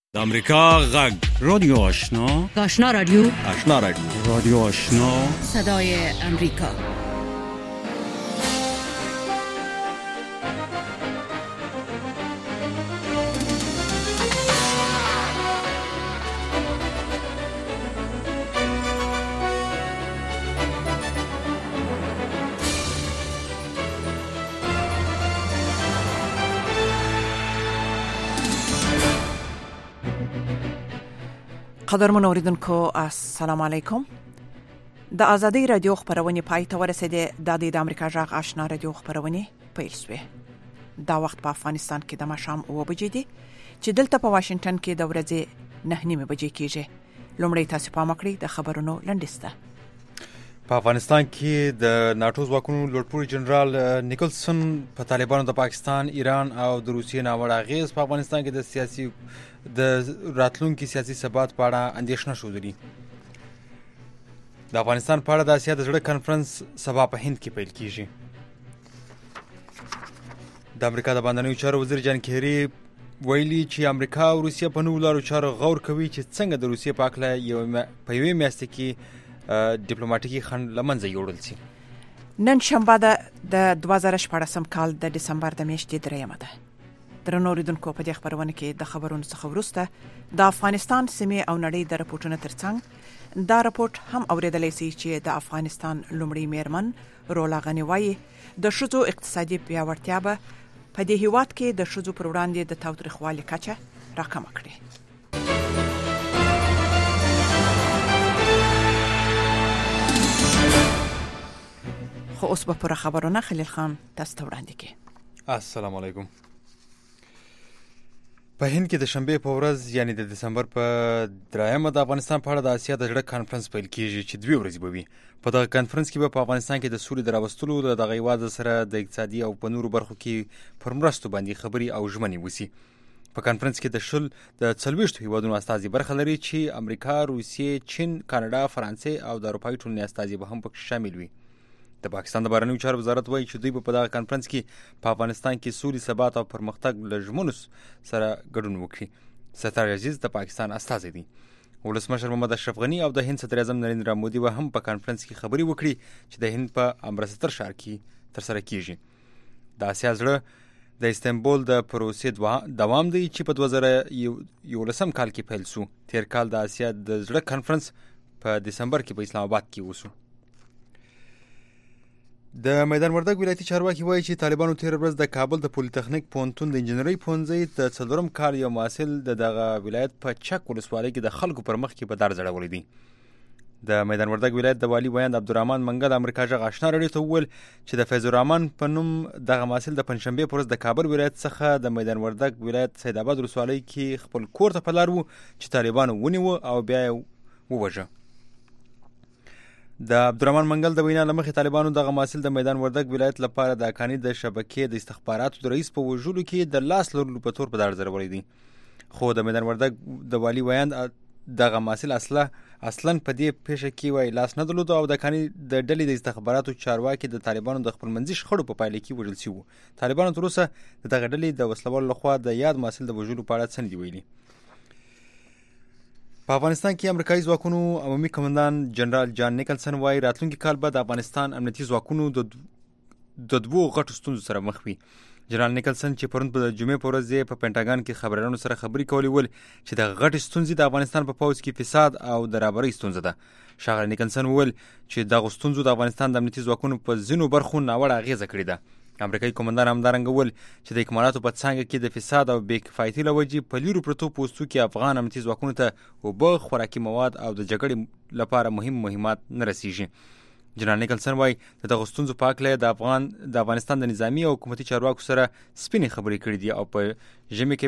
د امریکا غږ رادیو آشنا آشنا رادیو رادیو آشنا صدای امریکا. قدرمن اوریدونکو السلام علیکم. د ازادي رادیو خبرونه پای ته ورسېده. د امریکا غږ آشنا رادیو خبرونه پیل شوه. دا وخت په افغانستان کې د ماښام 9 بجې دي چې دلته په واشنگټن کې د ورځې 9 بجې کېږي. لومړی تاسو پام کړئ د خبرونو لنډیسته. په افغانستان کې د ناتو ځواکونو لوړپوړي جنرال نیکلسن په طالبانو د پاکستان، ایران او د روسیې ناوړه اغیز په افغانستان کې د سیاسي د راتلونکي سیاسي ثبات په اړه اندېښنه ښودلې. د افغانستان په اړه د اسیا د زړه کانفرنس سبا په هند کې پیل کیږي. د امریکا د بهرنیو چارو وزیر جان کیری ویلي چې امریکا او روسیه په نوو لارو چارو غور کوي چې څنګه د روسیې په اړه په یوې میاشت کې ډیپلوماټیکي خنډ له منځه یوړل شي. نن شنبه د 2014 کال د دسمبر د میاشتې 3 ده. درنو اوریدونکو په دې خبرونه کې د خبرونو څخه وروسته د افغانستان سیمې او نړۍ د راپورټونو ترڅنګ دا راپورټ هم اوریدلای شي چې د افغانستان لومړی میرمن رولا غنی وایي د شذو اقتصادي پیاوړتیا به په دې هیواد کې د شذو پر وړاندې د تاوتریخوالي کچه راکمه کړي. خو اوس به پر خبرونه خلیل خان تاسو ته وړاندې کړي. السلام علیکم. په هند کې د شنبه په ورځ یعنی د دسمبر په 3 د افغانستان په اړه د اسیا د زړه کانفرنس پیل کیږي چې 2 ورځې به وي. په دغه کانفرنس کې به په افغانستان کې د سولې د راوستلو د دغه هیواد سره د اقتصادي او په نورو برخو کې پر مرستو باندې خبري او ژمنې وسی. په کانفرنس کې د 40 هیوادونو استازي برخه لري چې امریکا، روسیې، چین، کاناډا، فرانسې او د اروپایي ټولنې استازي به هم پکې شامل وي. د پاکستان د بهرنیو چارو وزارت وایي چې دوی په دغه کانفرنس کې په افغانستان کې سولې، ثبات او پرمختګ له ژمنو سره ګډون وکړي. ستار عزیز د پاکستان استازی دی. ولسمشر محمد اشرف غنی او د هند صدر اعظم نریندرا مودي به هم په کانفرنس کې خبري وکړي چې د هند په امرتسر ښار کې ترسره کیږي. د اسیا زړه د استنبول د پروسې دوام دی چې په 2011 کال کې پیل شو. تیر کال د اسیا د زړه کانفرنس په دسمبر کې په اسلام آباد کې وشو. د میدان وردګ ولایتي چارواکي وایي چې طالبانو تیر ورځ د کابل د پولیټیکنیک پوهنتون د انجنیري پوهنځي د 4 کال یو محصل دغه ولایت په چک ولسوالۍ کې د خلکو پر مخ کې په دار ځړولې دي. د میدان وردګ ولایت د والی ویاند عبدالرحمن منګل امریکا غږ آشنا رادیو ته وویل چې د فیض الرحمن په نوم دغه محصل د پنځشنبه پر ورځ د کابل ولایت څخه د میدان وردګ ولایت سید آباد ولسوالۍ کې خپل کور ته په لار وو چې طالبانو ونیو او بیا یې ووژه. د عبدالرحمن منګل د وینا لمخې طالبانو دغه محصل د میدان وردګ ولایت لپاره د اکانی د شبکې د استخباراتو د رئیس په وژلو کې د لاس لرلو په تور په دار ځړولې دي. خو د میدان وردګ د والی ویاند دغه محصل اصلا په دې پیښه کې وای لاس نه درلود او د اکانی د ډلې د استخباراتو چارواکي د طالبانو د خپلمنځي شخړو په پایله کې وژل شوی. طالبانو تر اوسه دغه ډلې د وسلوال لخوا د یاد محصل د وژلو په اړه څه نه دی ویلي. په افغانستان کې امریکایي ځواکونو عمومي قومندان جنرال جان نیکلسن وایي راتلونکي کال به د افغانستان امنیتي ځواکونو د 2 غټو ستونزو سره مخ وي. جنرال نیکلسن چې پرون په جمعې په ورځ په پینټاګان کې خبريالانو سره خبرې کولې ول چې د غټ ستونزې د افغانستان په پوځ کې فساد او د رابرۍ ستونزه ده. ښاغلی نیکلسن وویل چې دغه ستونزو د افغانستان د امنیتي ځواکونو په ځینو برخو ناوړه اغیزه کړې ده. امریکایي قومندان همدارنګه وویل چې د اکمالاتو په څانګه کې د فساد او بې کفایتۍ له وجې په لیرو پرتو پوستو کې افغان امنیتي ځواکونو ته اوبه، خوراکي مواد او د جګړې لپاره مهمات نه رسیږي. جنرال نیکلسن وایي د دغو ستونزو په هکله د افغانستان د نظامي او حکومتي چارواکو سره سپینې خبرې کړې دي او په ژمي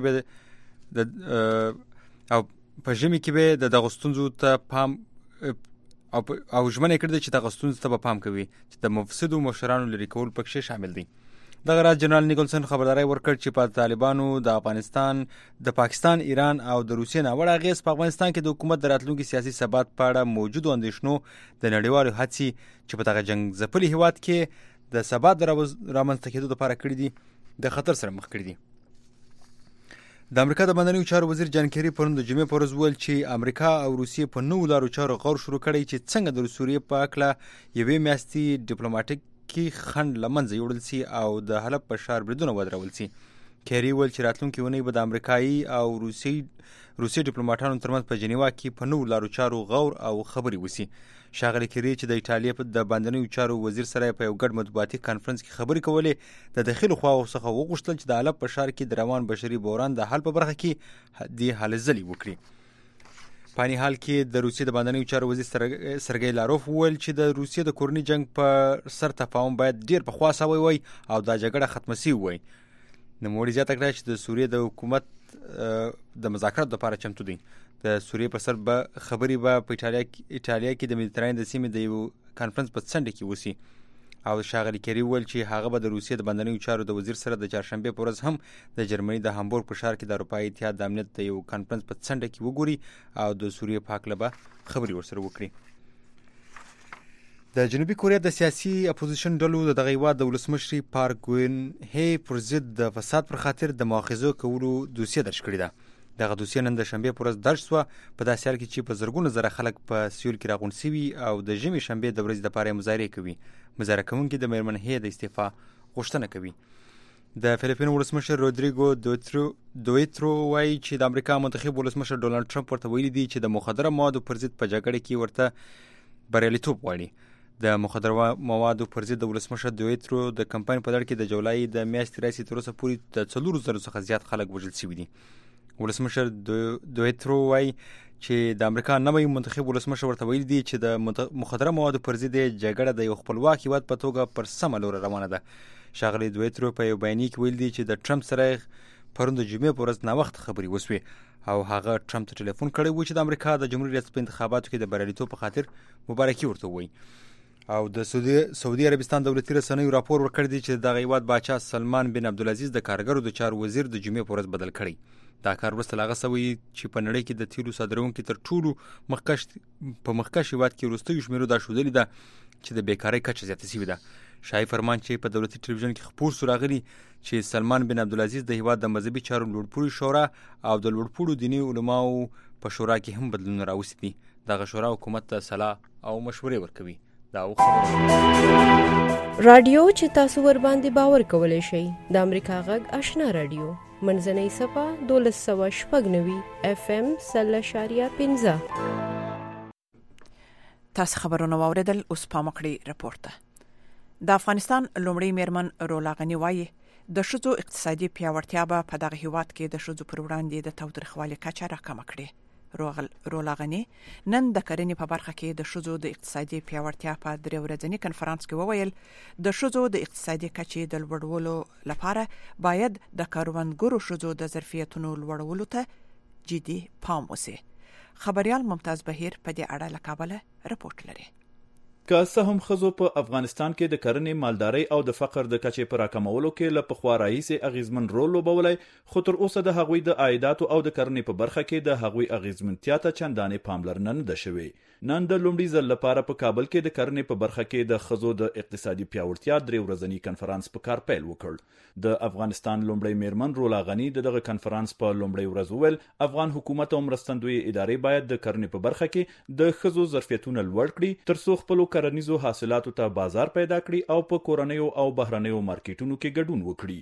کې به د دغو ستونزو ته پام او ژمنه کړې ده چې دغه ستونزو ته به پام کوي چې د مفسدو مشرانو لرې کول پکې شامل دي. دغه راز جنرال نیکلسن خبرداری ورکړ چې په طالبانو د افغانستان، د پاکستان، ایران او د روسیې ناوړه اغیز په افغانستان کې د حکومت د راتلونکي سیاسي ثبات په اړه موجودو اندېښنو د نړیوالو هڅې چې په دغه جنگ ځپلي هیواد کې د ثبات د رامنځته کېدو لپاره کړي دي د خطر سره مخ کړي دي. د امریکا د بهرنیو چارو وزیر جان کیری پرون د جمعې په ورځ وویل چې امریکا او روسیې په نوو لارو چارو غور شروع کړی چې څنګه د سوریې په هکله یوې میاشتې ډیپلوماټیکي خنډ له منځه یوړل سي او د حلب په ښار بریدونه ودرول سي. کیری وویل چې راتلونکې اونۍ به د امریکایي او روسي ډیپلوماټانو ترمنځ په جنیوا کې په نوو لارو چارو غور او خبرې وسي. ښاغلي کیری چې د ایټالیا د بهرنیو چارو وزیر سره په یو ګډ مطبوعاتي کانفرنس کې خبرې کولې د داخلي خواو څخه وغوښتل چې د حلب په ښار کې د روان بشري بحران د حل په برخه کې د هلې ځلې وکړي. په حال کې د روسیې د بهرنیو چارو وزیر سرګی لاروف وویل چې د روسیې د کورني جنگ په سر تفاهم باید ډیر پخوا سوی وای او دا جګړه ختمه سوې وای. نوموړي زیاته کړه چې د سوریې د حکومت د مذاکراتو لپاره چمتو دی. د سوریې پر سر به خبرې به په ایټالیا کې د مدیترانې د سیمې د یو کانفرنس په څنډه کې وسی. او ښاغلي کیری وویل چې هغه به د روسیې د بهرنیو چارو د وزیر سره د چهارشنبې په ورځ هم د جرمني د هامبورګ په ښار کې د اروپایي اتحاد د امنیت د یو کانفرنس په څنډه کې وګوري او د سوریې په هکله به خبرې ورسره وکړي. د جنوبي کوریا د سیاسي اپوزیشن ډلو د دغه هیواد د ولسمشر پارک ګون هی پر ضد د فساد پر خاطر د مؤاخذه کولو دوسیه درج کړې ده. دغه دوسیه نن د شنبې پر ورځ درج شوه په داسې حال کې چې په زرګونو زره خلک په سیول کې راغونډ سوي او د ژمي شنبې د ورځې دپاره مظاهرې کوي. مظاهره کوونکي د میرمن هی د استعفا غوښتنه کوي. د فلیپینو ولسمشر رودریګو دویترو وایي چې د امریکا منتخب ولسمشر ډونالډ ټرمپ ورته ویلي دي چې د مخدره موادو پر ضد په جګړه کې ورته بریالیتوب غواړي. د مخدره موادو پر ضد د ولسمشر دویترو د کمپاین په لړ کې د جولای د میاشتې راهیسې تر اوسه پورې د 4,000 څخه زیات خلک وژل شوي دي. ولسمشر دویترو وایي چې د امریکا نوی منتخب ولسمشر ورته ویلي دي چې د مخدره موادو پر ضد جګړه د یو خپلواک هیواد په توګه پر سمه لور روانه ده. ښاغلي دویترو په یو بیانیه کې ویلي دي چې د ټرمپ سره پرون د جمعې په ورځ ناوخته خبرې وسوې او هغه ټرمپ ته ټلیفون کړی و چې د امریکا د جمهوریت ریاست په انتخاباتو کې د بریالیتوب په خاطر مبارکي ورته ووایي. او د سعودي عربستان دولتي رسنیو راپور ورکړی دی چې دغه هیواد باچا سلمان بن عبدالعزیز د کارګرو د چارو وزیر د جمعې په ورځ بدل کړی. دا کار وروسته له هغه سوی چې په نړۍ کې د تیلو صادروونکي تر ټولو مخکښ هیواد کې وروستیو شمیرو دا ښودلې ده چې د بیکارۍ کچه زیاته شوې ده. شاهي فرمان چې په دولتي ټلویزیون کې خپور سو راغلی چې سلمان بن عبدالعزیز د هیواد د مذهبي چارو لوړپوړي شورا او د لوړپوړو دیني علماو په شورا کې هم بدلونونه راوستي دي. دغه شورا حکومت ته صلاح او مشورې ورکوي. دا رادیو چې تاسو ور باندې باور کولای شئ د امریکا غږ آشنا رادیو منځنۍ صفه 1290 FM 0.15. تاسو خبرونه واوریدل. اوس پامکړی راپورته. د افغانستان لومړی میرمن رولا غنی وایي د ښځو اقتصادي پیاوړتیا به په دغه هیواد کې د ښځو پر وړاندې د تاوتریخوالي کچه راکمه کړي. رولا غنی نن د کرنې په برخه کې د ښځو د اقتصادي پیاوړتیا په 3 ورځني کنفرانس کې وویل د ښځو د اقتصادي کچې د لوړولو لپاره باید د کاروانګرو ښځو د ظرفیتونو لوړولو ته جدي پام وشي. خبريال ممتاز بهیر په دې اړه له کابل رپورټ لري. که څه هم ښځو په افغانستان کې د کرنې مالدارۍ او د فقر د کچې پر راکمولو کې له پخوا راهیسې اغیزمن رول لوبولی، خو تر اوسه د هغوی د عایداتو او د کرنې په برخه کې د هغوی اغیزمنتیا ته چندانې پاملرنه نه ده شوې. نن د لومړي ځل لپاره په کابل کې د کرنې په برخه کې د ښځو د اقتصادي پیاوړتیا 3 ورځني کنفرانس په کار پیل وکړ. د افغانستان لومړی میرمن رولا غنی دغه کنفرانس په لومړي ورځ وویل افغان حکومت او مرستندوی ادارې باید د کرنې په برخه کې د ښځو ظرفیتونه لوړ کړي ترڅو خپل کرنیزو حاصلاتو ته بازار پیدا کړي او په کورنیو او بهرنیو مارکیټونو کې ګډون وکړي.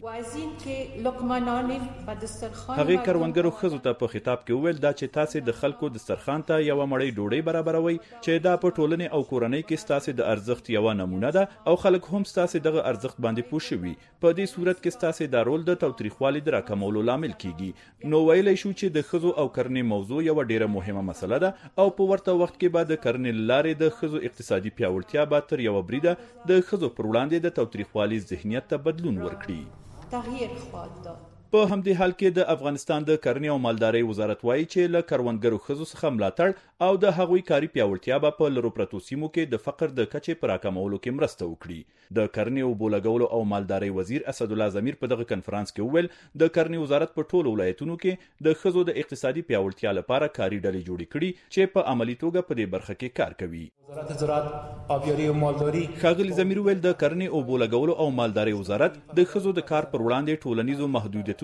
هغه کروندګرو ښځو ته په خطاب کې وویل دا چې تاسو د خلکو دسترخوان ته یو مړۍ ډوډۍ برابروي چې دا په ټولنې او کورنۍ کې تاسو د ارزښت یو نمونه ده او خلک هم تاسو دغه ارزښت باندې پوه شوي. په دې صورت کې تاسو د رول د تاوتریخوالي د راکمولو لامل کیږي. نو ویلای شو چې د ښځو او کرنې موضوع یو ډیره مهمه مسله ده او په ورته وخت کې بعد د کرنې لارې د ښځو اقتصادي پیاوړتیا به تر یو بریده د ښځو پر وړاندې د تاوتریخوالي ذهنیت ته بدلون ورکړي. تغییر خواهد داد. په همدې حال کې د افغانستان د کرنې او مالدارۍ وزارت وایي چې له کروندګرو ښځو څخه ملاتړ او د هغوی کاري پیاوړتیا به په لرو پرتو سیمو کې د فقر د کچې په راکمولو کې مرسته وکړي. د کرنې او اوبو لګولو او مالدارۍ وزیر اسدالله ضمیر په دغه کنفرانس کې وویل د کرنې وزارت په ټولو ولایتونو کې د ښځو د اقتصادي پیاوړتیا لپاره کاري ډلې جوړې کړي چې په عملی توګه په دې برخه کې کار کوي. وزارت زراعت آبیاری او مالداري ښاغلي ضمیر ویل د کرنې او اوبو لګولو او مالدارۍ وزارت د ښځو د کار پر وړاندې ټولنیزو محدودیتونو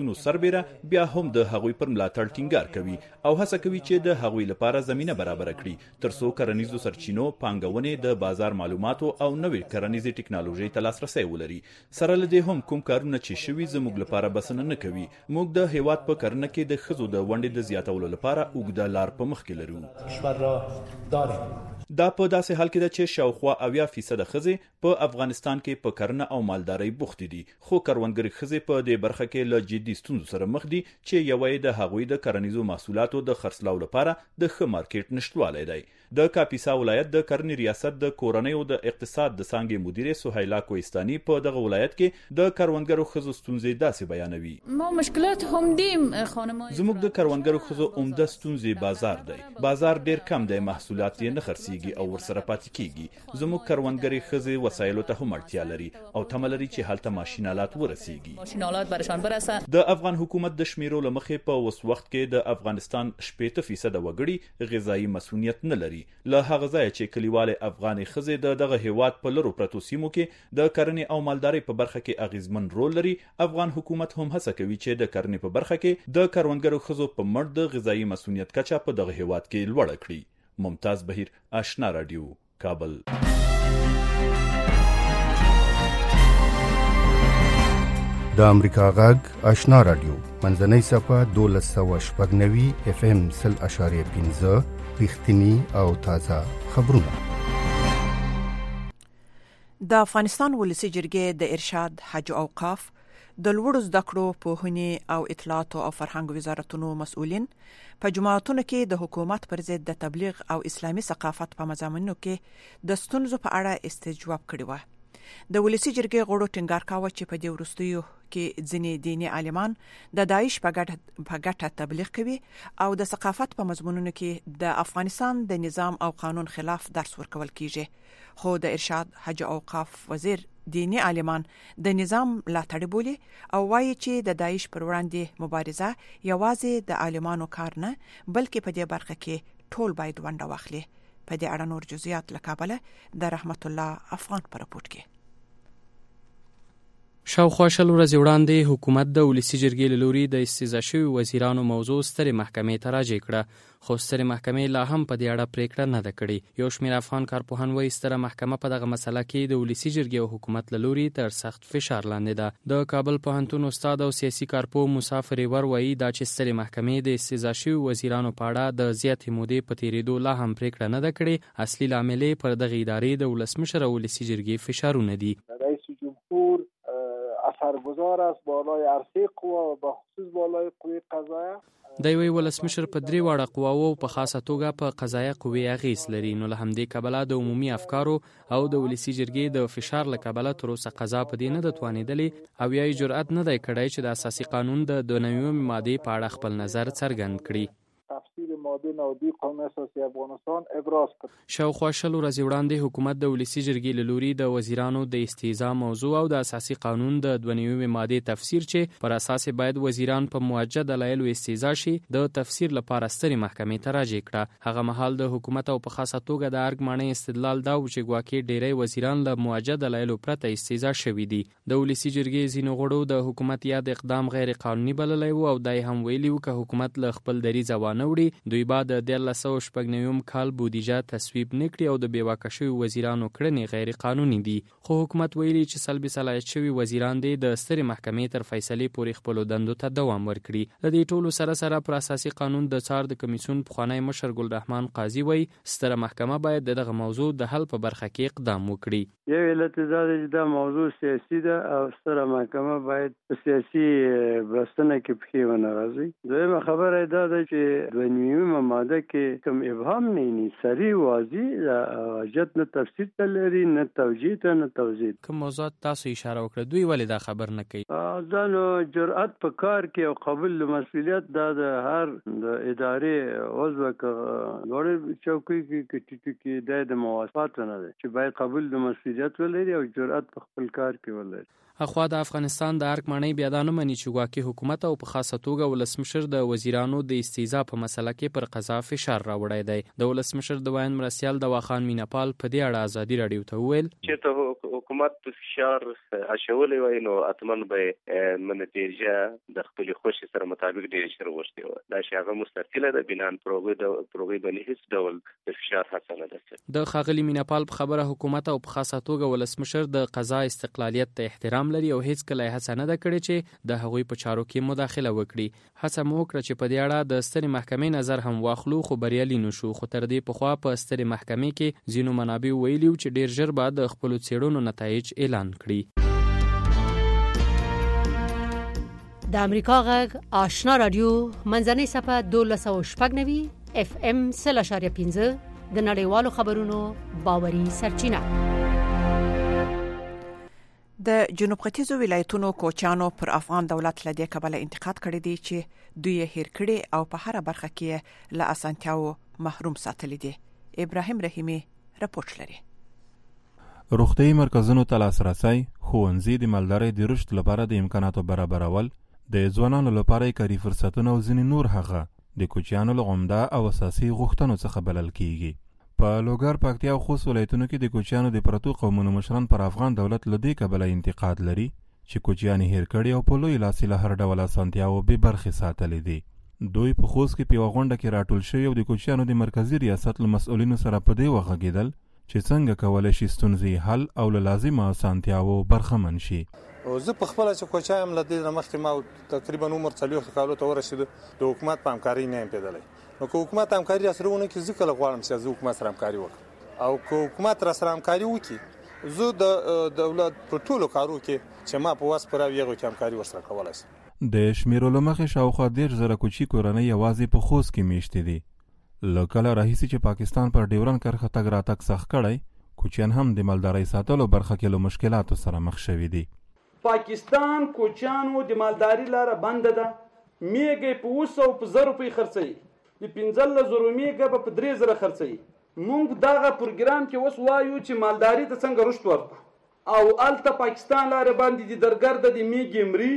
حکومتونو سربېره بیا هم د هغوی پر ملاتړ ټینګار کوي او هڅه کوي چې د هغوی لپاره زمینه برابر کړي ترڅو کرنیزو سرچینو پانګونې د بازار معلوماتو او نوې کرنیزې ټکنالوژي ته لاسرسی ولري. سره له دې هم کوم کارونه چې شوي زموږ لپاره بسنه نه کوي. موږ د هیواد په کرنه کې د ښځو د ونډې د زیاتولو لپاره اوږده لار په مخ کې لرو. دا په داسې حال کې ده چې شاوخوا 80% ښځې په افغانستان کې په کرنه او مالدارۍ بوختې دي، خو کروندګرې ښځې په دې برخه کې له جدي ستونزو سره مخ دي چې یوه یې د هغوی د کرنیزو محصولاتو د خرڅلاو لپاره د ښه مارکیټ نشتوالی دی. د کاپیسا ولایت د کرنې ریاست د کورنیو د اقتصاد د څانګې مدیره سهیلا کوهستاني په دغه ولایت کې د کروندګرو ښځو ستونزې داسې بیانوي. ما مشکلات هم دیم خانمای زموږ د کروندګرو ښځو عمده ستونزې بازار دی. بازار ډیر کم دی، محصولات یې نه خرڅیږي او ورسره پاتې کیږي. زموږ کروندګرې ښځې وسایلو ته هم اړتیا لري او تمه لري چې هلته ماشینالات ورسیږي. ماشینالات برشان برسه. د افغان حکومت د شمیرو لمخې په اوس وخت کې د افغانستان 80% وګړي غذایی مسؤلیت نه لري. له هغه ځایه چې کلیوالې افغاني ښځې د دغه هیواد په لرو پرتو سیمو کې د کرنې او مالدارۍ په برخه کې اغیزمن رول لري، افغان حکومت هم هڅه کوي چې د کرنې په برخه کې د کروندګرو ښځو په مټ د غذایی مسؤلیت کچه په دغه هیواد کې لوړه کړي. ممتاز بهیر، آشنا رادیو، کابل. د امریکا غږ آشنا رادیو منځنۍ صفحه 1290 FM 0.5 رښتینی او تازه خبرونه. د افغانستان ولسی جرګې د ارشاد، حج او اوقاف، د لوړو زده کړو، پوهنې او اطلاعات او فرهنګ وزارتونو مسؤلین په جماعتونو کې د حکومت پر ضد د تبلیغ او اسلامي ثقافت په مضامینو کې د ستونزو په اړه استجواب کړی و. د ولسی جرګې غړو ټینګار کاوه چې په دې وروستیو کې ځینې دیني عالمان د داعش په ګټه تبلیغ کوي او د ثقافت په مضمونونو کې د افغانستان د نظام او قانون خلاف درس ورکول کیږي. خو د ارشاد، حج او اوقاف وزیر دیني عالمان د نظام ملاتړ بولي او وایي چې د داعش پر وړاندې مبارزه یوازې د عالمانو کار نه بلکې په دې برخه کې ټول باید ونډه واخلي. په دې اړه نور جزئیات له کابله د رحمت الله افغان پر رپورټ کې. شاوخوا 100 ورځې وړاندې حکومت د ولسی جرګې له لوري د استیضاح شوي وزیرانو موضوع سترې محکمې ته راجع کړه، خو سترې محکمې لا هم په دې اړه پریکړه نه ده کړې. یو شمېر افغان کارپوهان وایي ستره محکمه په دغه مسله کې د ولسی جرګې او حکومت له لوري تر سخت فشار لاندې ده. د کابل پوهنتون استاد او سیاسي کارپوه موسی فریور وایي دا چې سترې محکمې د استیضاح شوي وزیرانو په اړه د زیاتې مودې په تیریدو لا هم پریکړه نه ده کړې، اصلي لامل پر دغه ادارې د ولسمشر او ولسی جرګې فشارونه دي. رئیس جمهور اثرگذار است بالای عرصه قوا و به خصوص بالای قوه قضاییه. د یوې ولسمشر په درې واړه قواوو په خاصه توګه په قضایه قوې اغیز لري، نو له همدې کبله د عمومي افکارو او د ولسی جرګې د فشار له کبله تر اوسه قضا په دې نه ده توانېدلې او یا یې جرأت نه دی کړی چې د اساسي قانون د 92 مادې په اړه خپل نظر څرګند کړي. تفسیر ماده 90 قانون اساسی افغانستان ابراز کړ. شاوخوا 100 ورځې وړاندې حکومت د ولسی جرګې له لوري د وزیرانو د استیضاح موضوع او د اساسي قانون د 92 مادې تفسیر چې پر اساس باید وزیران په موجه دلایلو استیضاح شي د تفسیر لپاره سترې محکمې ته راجع کړه. هغه مهال د حکومت او په خاصه توګه د ارګ مانۍ استدلال دا و چې ګواکې ډیری وزیران له موجه دلایلو پرته استیضاح شوي دي. د ولسی جرګې ځینو غړو د حکومت یاد اقدام غیر قانوني بللی و او دای هم ویلي و که حکومت له خپل دریځ وانه وړي دوی بعد د 1999 کال بودیجه تصویب نکړي او د بیواکه شوي وزیرانو کړنې غیر قانوني دي. خو حکومت ویلي چې سلبي صلاحیت شوي وزیران دي د سترې محکمې تر فیصلې پورې خپلو دندو ته دوام ورکړي. د دې ټولو سره سره پر اساسي قانون د څار د کمیسیون پخوانی مشر ګلرحمان قاضي وایي ستره محکمه باید دغه موضوع د حل په برخه کې اقدام وکړي. یو علت دا دی چې دا موضوع سیاسي ده او ستره محکمه باید په سیاسي بستنه کې پښې ونه غځي. دویمه خبره دا ده چې 92 ماده کې کوم ابهام نه صریح واضح حاجت نه تفسیر ته لري نه توجیه ته نه توضیح. کوم موضوعات تاسو اشاره وکړه دوی ولې دا خبر نه کوي؟ ځانو جرأت په کار کې او قبول مسؤلیت دا د هر د ادارې عضو لوړ چوکۍ کې د مواصفات نه ده چې باید قبول د مسؤلیت ولري او جرأت په خپل کار کې ولري. اخوا د افغانستان د ارګ معنی بیا د نه مني چې ګواکې حکومت او په خاصه توګه ولسمشر د وزیرانو د استیزا په مسله کې پر قضا فشار راوړی دی. د ولسمشر د وایند مرستیال دواخان میناپال په دې اړه ازادي راډیو ته وویل چې ته حکومت په فشار اچولی وای نو اتمن به منتیجه د خپل خوښ سره مطابق ډیر شر وشته و. دا چې هغه مستقله ده بنان پروګرام باندې هیڅ ډول د فشار هڅه نه ده. د خاغلی میناپال په خبره حکومت او په خاصه توګه ولسمشر د قضا استقلالیت ته احترام لري او هیڅ کله هڅه نه ده کړې چې د هغوی په چارو کې مداخله وکړي. هڅه مو وکړه چې په دې اړه د سترې محکمې نظر هم واخلو خو بریالي نشو. خو تر دې پخوا په سترې محکمې کې ځینو منابع ویلي چې ډیر ژر به د خپلو څېړنو نتایج اعلان کړي. د امریکا غږ آشنا رادیو منځنۍ صفحه 1290 FM 0.15 د نړیوالو خبرونو باوري سرچینه. د جنوب ختیځو ولایتونو کوچانو پر افغان دولت لدې کبله انتقاد کړی دی چې دوی هیر کړي او په هر برخه کې له اسانتیاو محروم ساتل دي. ابراهیم رحیمی راپورټ لري. روغتیايي مرکزونو ته لاسرسی، ښوونځي د مالدارۍ د رشد لپاره د امکاناتو برابرول، د ځوانانو لپاره کاري فرصتونه او ځینې نور هغه د کوچیانو له عمده او اساسي غوښتنو څخه بلل کیږي. په لوګر، پکتیا او خوست ولایتونو کې د کوچیانو د پرتو قومونو مشران پر افغان دولت له دې کبله انتقاد لري چې کوچیان هیر کړي او په لوی لاس له هر ډول اسانتیاو به برخې ساتلې دي. دوی په خوست کې په یوه غونډه کې راټول شوي او د کوچیانو د مرکزي ریاست له مسؤلینو سره په دې وغږېدل چې څنګه کولی شي ستونزې حل او له لازمه اسانتیاوو برخمن شي. زه په خپله چې کوچا یم له دې نه مخکې ما تقریبا عمر 40 کالو ته ورسېده د حکومت په همکارۍ نه یم پیدلی. نو که حکومت همکاري راسره ونه کړي زه کله غواړم چې زه حکومت سره همکاري وکړم او که حکومت راسره همکاري وکړي زه د دولت په ټولو کارو کې چې ما په وس پر هغو کې همکاري ورسره کولی شم. د شمیرو له مخې شاوخوا 10,000 کوچي کورنۍ یوازې په خوست کې میشتې دي. له کله راهیسې چې پاکستان پر ډیورن کرښه تګ راتګ سخت کړی، کوچیان هم د مالدارۍ ساتلو برخه کې له مشکلاتو سره مخ شوي دي. پاکستان کوچیانو د مالداري لاره بنده ده. میږه په 200 روپۍ خرڅوي، د 15,000 میږه په 3,000 خرڅوي. موږ دغه پروګرام کې اوس وایو چې مالداري ته څنګه رشد ورکړو او الته پاکستان لاره باندې د درګرده د میږې مري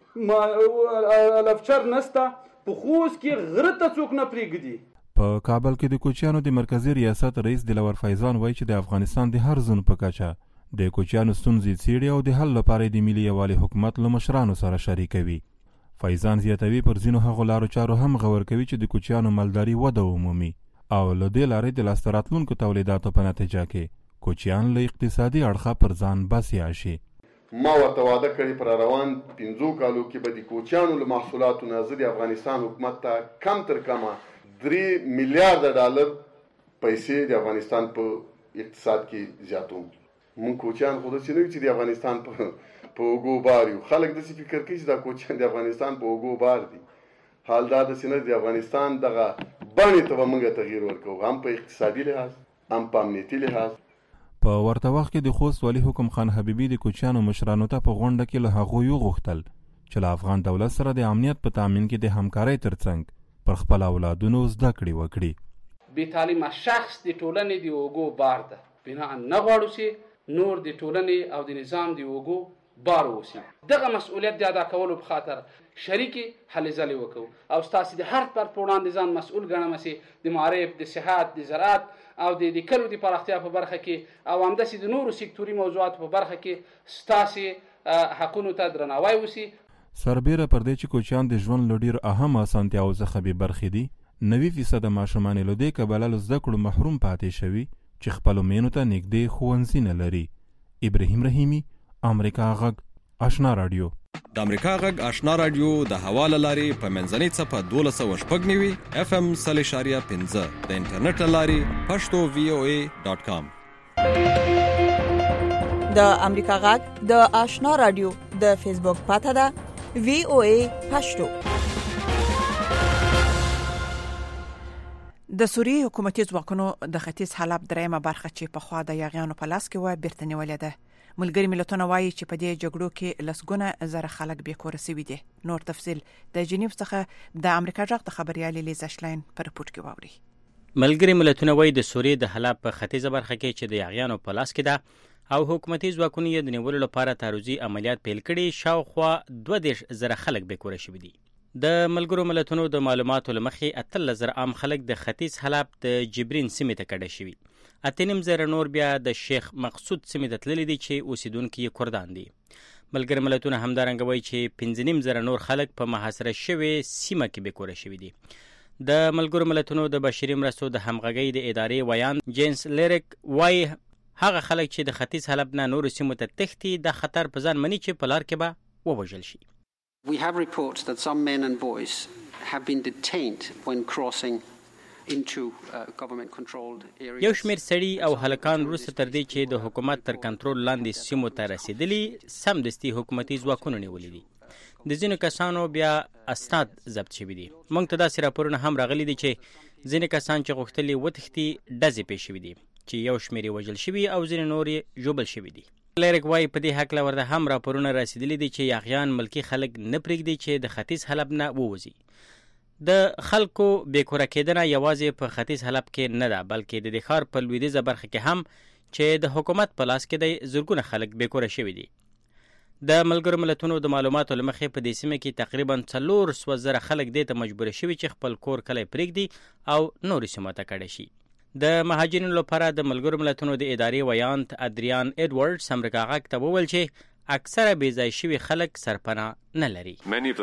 لفچر نسته. په خوست کې غره ته څوک نه پرېږدي. په کابل کې د کوچیانو د مرکزی ریاست رئیس دلور فیضان وایي چې د افغانستان د هر زون په کچه د کوچیانو ستونزې څېړي او د حل لپاره د ملي یووالي حکومت له مشرانو سره شریکوي. فیضان زیاتوي پر ځینو هغو لارو چارو هم غور کوي چې د کوچیانو مالداري وده ومومي او له دې لارې د لاسته راتلونکو تولیداتو په نتیجه کې کوچیان له اقتصادي اړخه پر ځان بسیا شي. ما ورته واده کړی پر روان 15 کالو کې به د کوچیانو له محصولاتو نه زه د افغانستان حکومت ته کم تر کمه 3 میلیارډ ډالر پیسې د افغانستان په اقتصاد کې زیاتوم. مونږ کوچیان خو داسې نه یو چې د افغانستان په اوږو بار یو. خلک داسې فکر کوي چې دا کوچیان د افغانستان په اوږو بار دي. حال دا داسې نه، د افغانستان دغه بڼې ته به موږ تغییر ورکوو، هم په اقتصادي لحاظ هم په امنیتي لحاظ. په ورته وخت کې د خوست والي حکم خان حبیبي د کوچیانو مشرانو ته په غونډه کې له هغوی وغوښتل چې له افغان دولت سره د امنیت په تامین کې د همکارۍ ترڅنګ پر خپل اولادونو زده کړې وکړي. بې تعلیمه شخص د ټولنې د اوږو بار ده. بنا نه غواړو چې نور د ټولنې او د نظام د اوږو بار اوسي. دغه مسؤلیت د ادا کولو په خاطر شریکي هلې ځلې وکړو او ستاسې د هر فرد په وړاندې ځان مسؤل ګڼم چې د معارف، د صحت، د زراعت او د کلو د پراختیا په برخه کې او همداسې د نورو سکتوري موضوعاتو په برخه کې ستاسې حقونو ته درناوی وسي. سربیره پر دې چې کوچیان د ژوند له ډېرو اهم اسانتیاوو څخه بې برخې دي، 90% ماشومان له دې کبله له زده کړو محروم پاتې شوي چې خپلو مینو ته نږدې ښوونځي نه لري. ابراهیم رحیمی، امریکا غږ آشنا رادیو. د امریکا غږ آشنا رادیو د حواله لارې په منځنۍ صفحه 1290 FM 0.15 د انټرنیټ لارې pashto.voa.com. د امریکا غږ د آشنا رادیو د فیسبوک پاڼه ده VOA پښتو. د سوریې حکومتي ځواکونو د ختیځ حلب درېمه برخه چې په خوا د یاغیانو په لاس کې و بیرته نیولې ده. ملګری ملتونه وایي چې په دې جګړو کې لسګونه زره خلک بې کوره شوي دي. نور تفصیل د جنیف څخه د امریکا غږ د خبريالې لیزا شلاین پر رپورټ کې واوري. ملګری ملتونه وایي د سوریې د حلب په ختیځه برخه کې چې د یاغیانو په لاس کې ده او حکومتي ځواکونو یې د نیولو لپاره تعرضي عملیات پیل کړي. شاوخوا 22,000 خلک بېکوره شوي دي. د ملګرو ملتونو د معلوماتو له مخې 18,000 عام خلک د ختیځ حلب د جبرین سیمې ته کډه شوي. 8,500 نور بیا د شیخ مقصود سیمې ته تللي دي چې اوسیدونکي یې کردان دي. ملګري ملتونه همدارنګه وایي چې 5,500 نور خلک په محاصره شوې سیمه کې بېکوره شوي دي. د ملګرو ملتونو د بشري مرستو د همغږۍ د ادارې ویان جینس لیرک وایي هغه خلک چې د ختیځ حلب نه نورو سیمو ته تښتي د خطر په ځان مني چې په لار کې به ووژل شي. We have reports that some men and boys have been detained when crossing into government controlled areas. یو شمېر سړي او هلکان وروسته تر دې چې د حکومت تر کنټرول لاندې سیمو ته رسېدلي سمدستي حکومتي ځواکونو نیولي دي. د ځینو کسانو بیا اسناد ضبط شوي دي. موږ ته داسې راپورونه هم راغلي دي چې ځینې کسان چې غوښتلي وتښتي ډزې پېښ شوي دي چې یو شمېر یې وژل شوي او ځینې نور یې ژوبل شوي دي. لیرک وایي په دې هکله ورته هم راپورونه رسېدلي دي چې یاغیان ملکي خلک نه پرېږدي چې د ختیځ حلب نه ووځي. د خلکو بېکوره کېدنه یوازې په ختیځ حلب کې نه ده بلکې د دې ښار په لویدیځه برخه کې هم چې د حکومت په لاس کې دی زرګونه خلک بېکوره شوي دي. د ملګرو ملتونو د معلوماتو له مخې په دې سیمه کې تقریبا 400,000 خلک دې ته مجبور شوي چې خپل کور کلی پرېږدي او نورو سیمو ته کډه شي. د مهاجرینو لپاره د ملګرو ملتونو د ادارې ویانت ادریان ایډورډز امریکا غږ ته وویل چې اکثره بېځای شوي خلک سرپناه نه لري.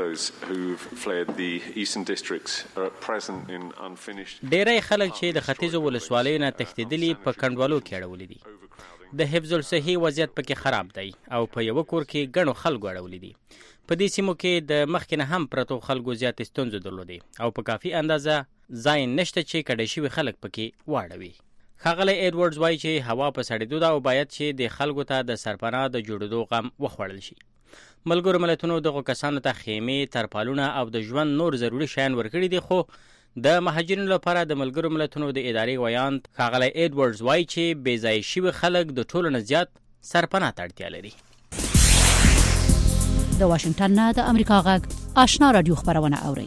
ډېری خلک چې د ختیځو ولسوالیو نه تښتېدلي په کنډوالو کې اړولي دي. د حفظ الصحي وضعیت پکې خراب دی او په یوه کور کې ګڼو خلکو اړولي دي. په دې سیمو کې د مخکې نه هم پرتو خلکو زیاتې ستونزې درلودې او په کافي اندازه ځای نشته چې کډه شوي خلک پکې واړوي. ښاغلی ایډورډز وایي چې هوا په سړېدو ده او باید چې د خلکو ته د سرپناه د جوړېدو غم وخوړل شي. ملګرو ملتونو دغو کسانو ته خیمې، ترپالونه او د ژوند نور ضروري شیان ورکړي دي، خو د مهاجرینو لپاره د ملګرو ملتونو د ادارې ویان ښاغلی ایډورډز وایي چې بېځایه شوي خلک د ټولو نه زیات سرپناه ته اړتیا لري. د واشنگټن نه د امریکا غږ آشنا رادیو خبرونه اوري.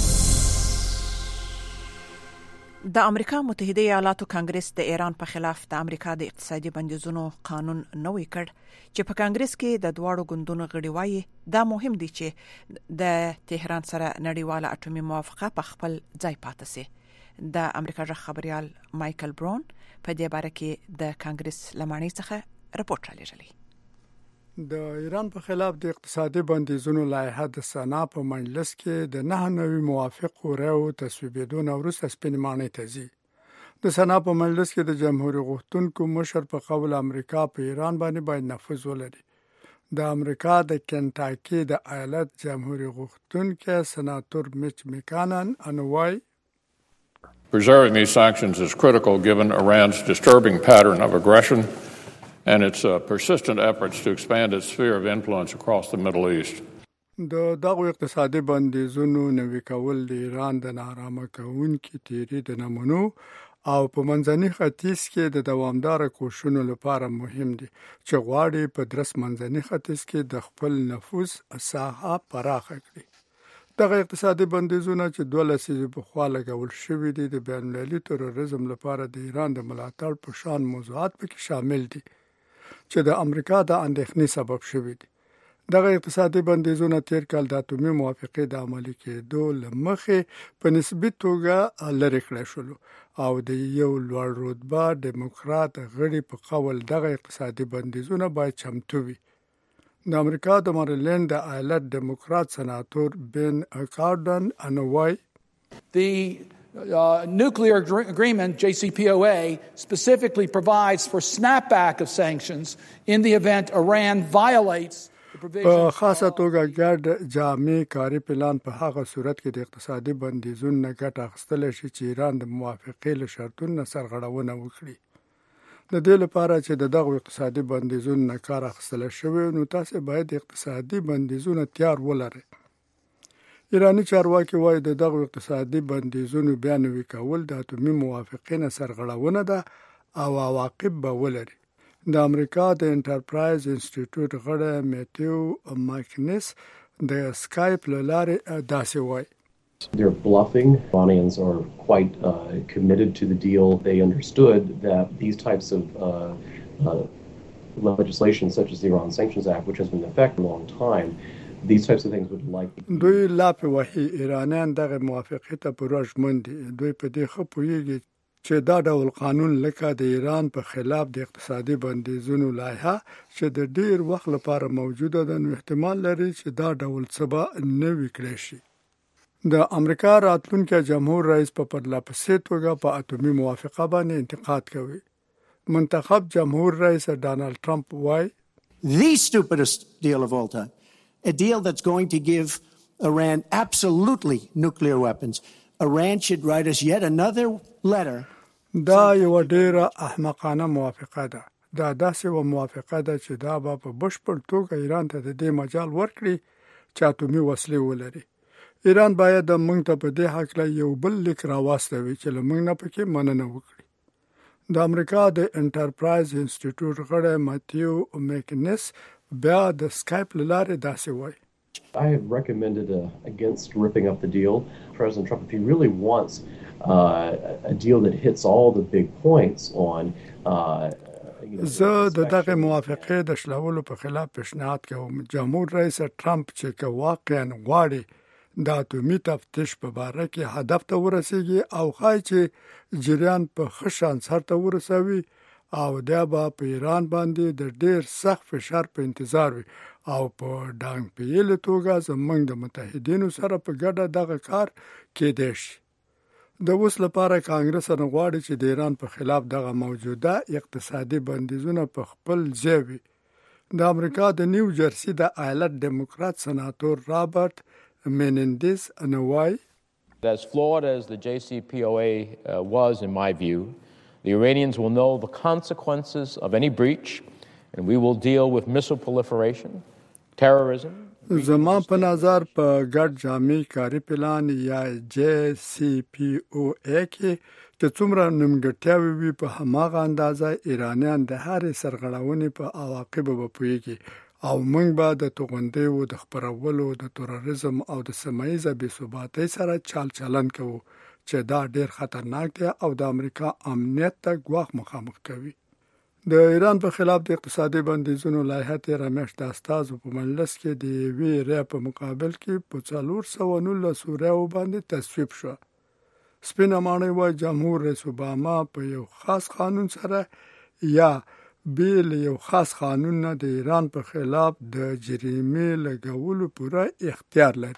د امریکا متحده ایالاتو کانګرس د ایران په خلاف د امریکا د اقتصادي بندیزونو قانون نوی کړ چې په کانګرس کې د دواړو ګوندونو غړي وایي دا مهم دي چې د تهران سره نړیواله اټومي موافقه په خپل ځای پاتې سي. د امریکا ژغ خبريال مایکل برون په دې باره کې د کانګرس لمانې څخه راپورټ رالیږلی. د ایران په خلاف د اقتصادي بندیزونو لایحه د سنا په مجلس کې د 9 موافقو راو تصویبېدو وروسته سپینمانۍ ته ځي. د سنا په مجلس کې د جمهوریت غوښتونکو مشر په قول امریکا په ایران باید نفوذ ولري. د امریکا د کنټاکي د ایالت جمهوریت غوښتونکو سناتور میچ میکانن انوای Preserving these sanctions is critical given Iran's disturbing pattern of aggression and its persistent efforts to expand its sphere of influence across the Middle East. د دغه اقتصادي بندیزونو نوي کول د ایران د نارامه کوونکې تیری د نمونو او په منځني ختیځ کې د دوامدار کوششونو لپاره مهم دي چې غواړي په درس منځني ختیځ کې د خپل نفوذ ساحه پراخه کړي. دغه اقتصادي بندیزونه چې 2 لسیزې پخوا لګول شوي دي د بین المللي تروریزم لپاره د ایران د ملاتړ په شان موضوعات پکې شامل دي چې د امریکا د اندېښنې سبب شوي دي. دغه اقتصادي بندیزونه تیر کال د اتومي موافقې د عملي کېدو لمخې په نسبي توګه لرې کړل شول او د یو لوړ رتبه ډیموکرات غړي په قول دغه اقتصادي بندیزونه باید چمتو وي. د امریکا د مریلند د ایالت ډیموکرات سناتور بن کاردن انوای The nuclear agreement, JCPOA, specifically provides for snapback of sanctions in the event Iran violates the provisions. په خاصه توګه ګډ جامع کاري پلان په هغه صورت کې د اقتصادي بندیزونو نه ګټه اخیستل شي چې ایران د موافقې له شرطونو سرغړونه وکړي. د دې لپاره چې دغه اقتصادي بندیزونو نه کار اخیستل شوی نو تاسو باید اقتصادي بندیزونه تیار ولرئ. ایرانی چارواکي وایي دغه اقتصادي بندیزونو بیا نوي کول د اتومي موافقې نه سرغړونه ده او عواقب به ولري. د امریکا د انټرپرایز انسټیټیوټ غړی میتیو ماکنس د سکایپ له لارې داسې وایي They're bluffing. Iranians are quite committed to the deal. They understood that these types of legislation such as the Iran Sanctions Act, which has been in effect for a long time, these types of things would likely... دوی لا په وحي ایرانیان دغه موافقه ته پوره ژمن دي. دوی په دې ښه پوهیږي چې دا ډول قانون لکه د ایران په خلاف د اقتصادي بندیزونو لایحه چې د ډیر وخت لپاره موجوده ده، نو احتمال لري چې دا ډول څه به نه وي کړی شي. د امریکا راتلونکي جمهور رئیس په پرلهپسې توګه په اټومي موافقه باندې انتقاد کوي. منتخب جمهور رئیس ډانلډ ټرمپ وایي The stupidest deal of all time. A deal that's going to give Iran absolutely nuclear weapons. Iran should write us yet another letter. دا یو ډیره احمقانه موافقه ده. دا داسې و موافقه ده چې دا به په بشپړ توګه ایران ته د دې مجال ورکړي چې اټومي وسلې ولري. ایران باید موږ ته په دې هکله یو بل لیک راواستوي چې له موږ نه پکې مننه وکړي. د امریکا د انټرپرایز انسټیټیوټ غړی ماتیو میکنس بیا د سکایپ له لارې داسې وایي I have recommended against ripping up the deal. President Trump, if he really wants a deal that hits all the big points on زه د دغه موافقه د شلولو په خلاف پیشنهاد کوم. جمهور رئیس ټرمپ چې واقعا غواړي د اټومي تفتیش په باره کې هدف ته ورسیږي او خای چې جریان په ښه شان سرته ورسوي او دا به په ایران باندې د ډیر سخت فشار په انتظار وي او په ډانګ پیل توګه زمونږ د متحدینو سره په ګډه دغه کار کېدای شي. د اوس لپاره کانګرس غواړي چې د ایران په خلاف دغه موجوده اقتصادي بندیزونه په خپل ځای وي. د امریکا د نیو جرسي د ایالت ډیموکرات سناتور رابرټ Menendez Anawai. As flawed as the JCPOA was, in my view, the Iranians will know the consequences of any breach, and we will deal with missile proliferation, terrorism. زما په نظر په ګډ جامع کاری پلان یا JCPOA کې چې څومره نیمګړتیاوې وي په هماغه اندازه ایرانیان د هرې سرغړونې په عواقبو به پوهیږي او موږ به د توغندیو د خپرولو د تروریزم او د سیمه‌ایزه بېثباتۍ سره چال چلن کوو چې دا ډیر خطرناک دی او د امریکا امنیت ته ګواښ مخامخ کوي. د ایران په خلاف د اقتصادي بندیزونو لایحه تېره میاشت د استازو په مجلس کې د یوې رایې په مقابل کې په 419 رایو باندې تصویب شو. سپینه ماڼۍ وایي جمهور رئیس اوباما په یو خاص قانون سره یا بیل یو خاص قانون نه د ایران په خلاف د جریمې لګولو پوره اختیار لري.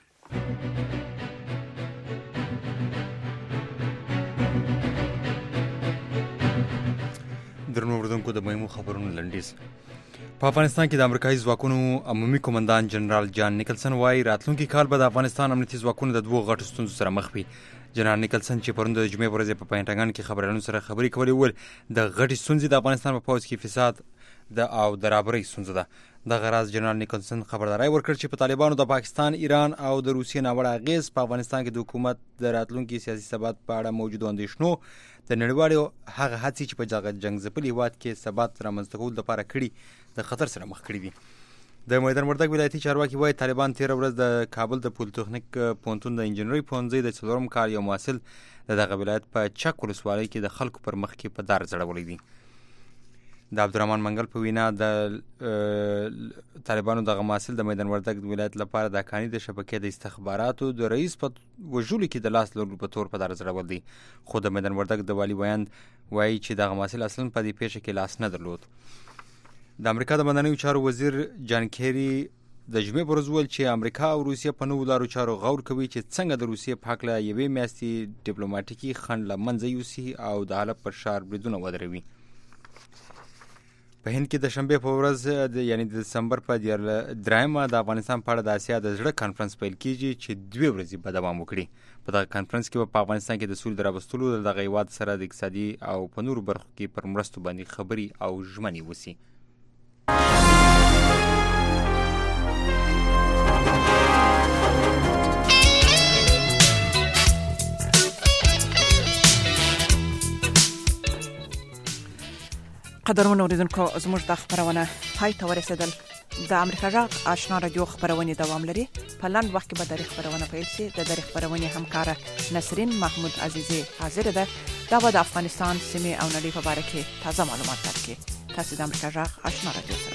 درنو اوریدونکو د مهمو خبرونو لنډیز. په افغانستان کې د امریکایي ځواکونو عمومي قومندان جنرال جان نیکلسن وایي راتلونکي کال به د افغانستان امنیتي ځواکونه د دوه غټو ستونزو سره مخ وي. جنرال نیکلسن چې پرون د جمعې په ورځ په پینټاګان کې خبريالانو سره خبرې کولې وویل د غټې ستونزې د افغانستان په پوځ کې فساد او د رابرۍ ستونزه ده. دغه راز جنرال نیکلسن خبرداری ورکړ چې په طالبانو د پاکستان، ایران او د روسیې ناوړه اغیز په افغانستان کې د حکومت د راتلونکي سیاسي ثبات په اړه موجودو اندېښنو د نړیوالو هغه هڅې چې په جنګ ځپلي هېواد کې ثبات رامنځته کولو لپاره کړي د خطر سره مخ کړي دي. د میدان وردګ ولایتي چارواکي وایي طالبان تېره ورځ د کابل د پولیتخنیک پوهنتون د انجنیري پوهنځي د 4م کال یو محصل د دغه ولایت په چک ولسوالۍ کې د خلکو پر مخ کې په دار ځړولی دي. د عبدالرحمن منګل په وینا د طالبانو دغه محصل د میدان وردګ ولایت لپاره د حقاني د شبکې د استخباراتو د رئیس په وژلو کې د لاس لرلو په تور په دار ځړول دي. خو د میدان وردګ د والي ویاند وایي چې دغه محصل اصلا په دې پیښه کې لاس نه درلود. د امریکا د مدنیو چارو وزیر جان کیری د جمعې په ورځ وویل چې امریکا او روسیه په نوو لارو چارو غور کوي چې څنګه د روسیې په هکله یوې میاشتې ډیپلوماټیکي خنډ له منځه یوسي او د حلب پر ښار بریدونه ودروي. په هند کې د شنبې په ورځ یعنی د دسمبر په 3مه د افغانستان په اړه د اسیا د زړه کانفرنس پیل کیږي چې 2 ورځې به دوام وکړي. په دغه کانفرنس کې به په افغانستان کې د سولې د راوستلو د دغه هېواد سره د اقتصادي او په نورو برخو کې پر مرستو باندې خبرې او ژمنې وسي. قدرمن اوریدونکو زموږ د خبرونه پای ته ورسېدل. د امریکا غږ آشنا رادیو خبرونه دوام لري. په لاند وخت کې به د خبرونه پیل شي. د خبرونه همکار نسرین محمود عزیزی حاضر ده. دا به د افغانستان سیمه او نړۍ په اړه کې تازه معلومات درکړي. تاسو د امریکا جغ آشنا رادیو